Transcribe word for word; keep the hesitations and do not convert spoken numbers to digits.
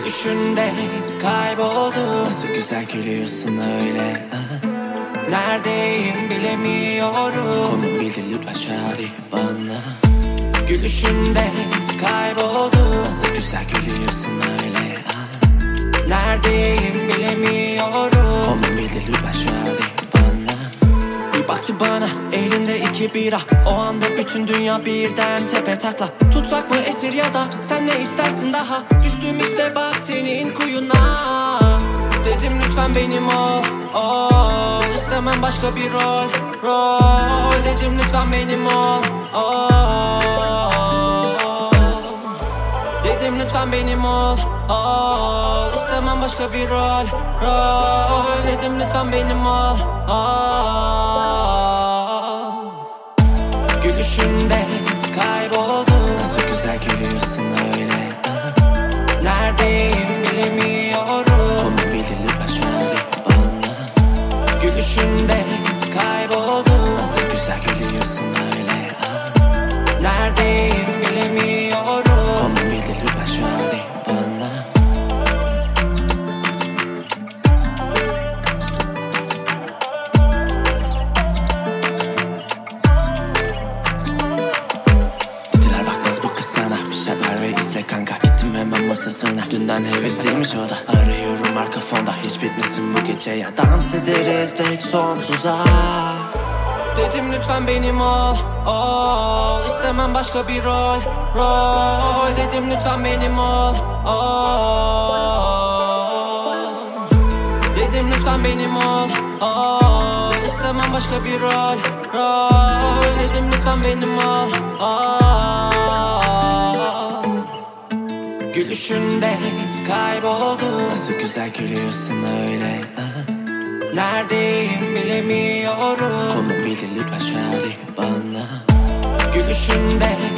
Gülüşünde kayboldum. Nasıl güzel gülüyorsun öyle. Neredeyim bilemiyorum. Konum bildir lütfen şari bana. Gülüşünde kayboldum. Nasıl güzel gülüyorsun öyle. Neredeyim bilemiyorum. Konum bildir lütfen şari bana. Bir baktı bana elinde iki bira. O anda bütün dünya birden tepe takla. Tutsak mı esir ya da sen ne istersin daha? Düştüm işte bak senin kuyuna. Dedim lütfen benim ol, ol. İstemem başka bir rol, rol. Dedim lütfen benim ol, ol. Dedim lütfen benim ol, ol. İstemem başka bir rol, rol. Dedim lütfen benim ol, ol. Gülüşünde kayboldum. Nasıl güzel gülüyorsun öyle. Neredeyim bilemiyorum. Konum bildir lütfen şari bana. Gülüşünde kayboldum. Nasıl güzel gülüyorsun öyle. Neredeyim bilemiyorum. Konum bildir lütfen şari bana. Dediler bakmaz bu kız sana. Bir şey ver ve izle kanka. Gittim hemen masasına. Dünden hevesliymiş o da. Arıyorum arka fonda. Hiç bitmesin bu gece ya. Dans ederiz direkt sonsuza. Dedim lütfen benim ol, ol. İstemem başka bir rol, rol. Dedim lütfen benim ol, ol. Dedim lütfen benim ol, ol. İstemem başka bir rol, rol. Dedim lütfen benim ol, ol. Gülüşünde kayboldum. Nasıl güzel gülüyorsun öyle. Neredeyim bilemiyorum. Konum bildir lütfen şari bana. Gülüşünde